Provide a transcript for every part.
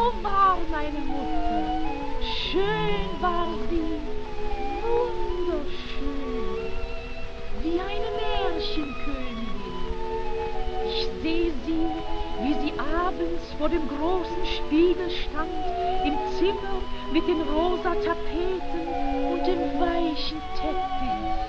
war meine Mutter, schön war sie, wunderschön, wie eine Märchenkönigin. Ich sehe sie, wie sie abends vor dem großen Spiegel stand, im Zimmer mit den rosa Tapeten und dem weichen Teppich.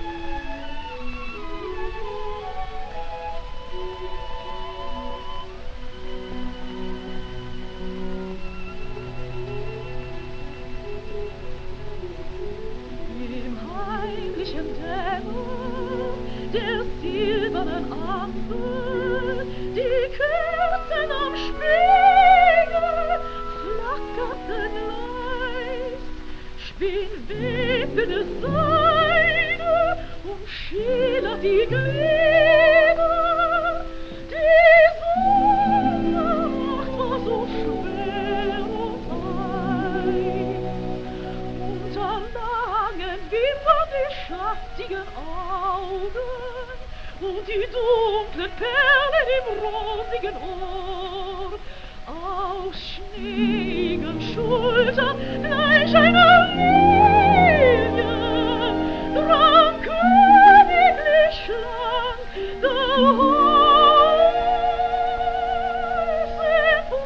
Im heimlichen Dämmer der silbernen Apfel, die Kerzen am Spiegel flackerten leis, spinnwebene Seide umschillert die Glieder, die Sommernacht war so schwer und heiß, unter langen Wimpern die schattigen Augen und die dunklen Perlen im rosigen Ohr, aus schneeigen Schultern gleich einer Lilie drang königlich lang der Häuser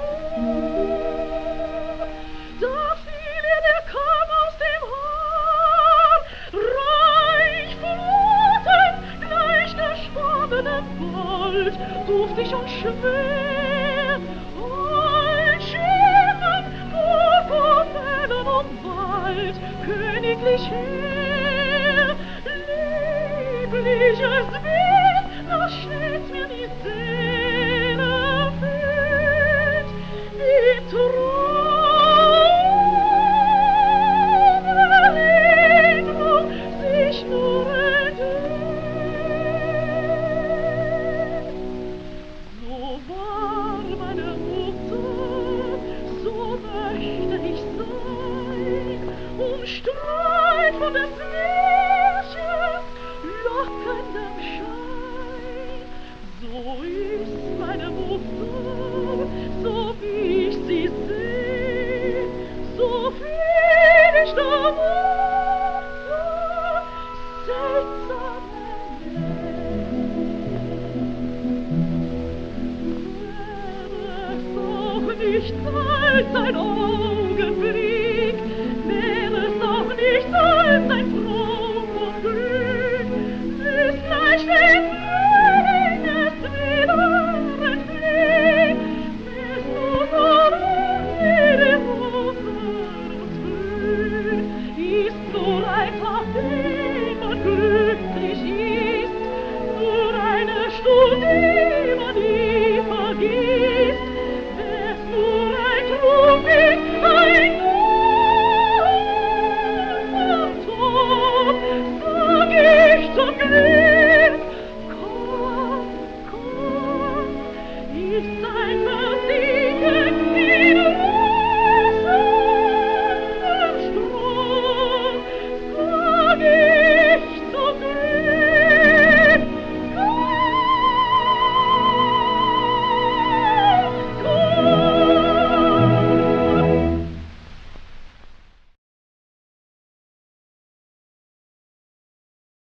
empor. Da fiel ihr der Kamm aus dem Haar, reich flutend, gleich geschwommenem Gold, duftig und schwer, heut schimmernd, Purpurwellen umwallt, königlich her, liebliches Bild, das stets mir die Seele füllt, wie Traumerinnerung sich nur enthüllt. So war meine Mutter, so möchte ich sein, umstrahlt von des Märchens lockendem Schein. So ist meine Mutter, so wie ich sie seh, so fühl ich der Mutter seltsamen Wäre es doch nicht alt, ein Augenblick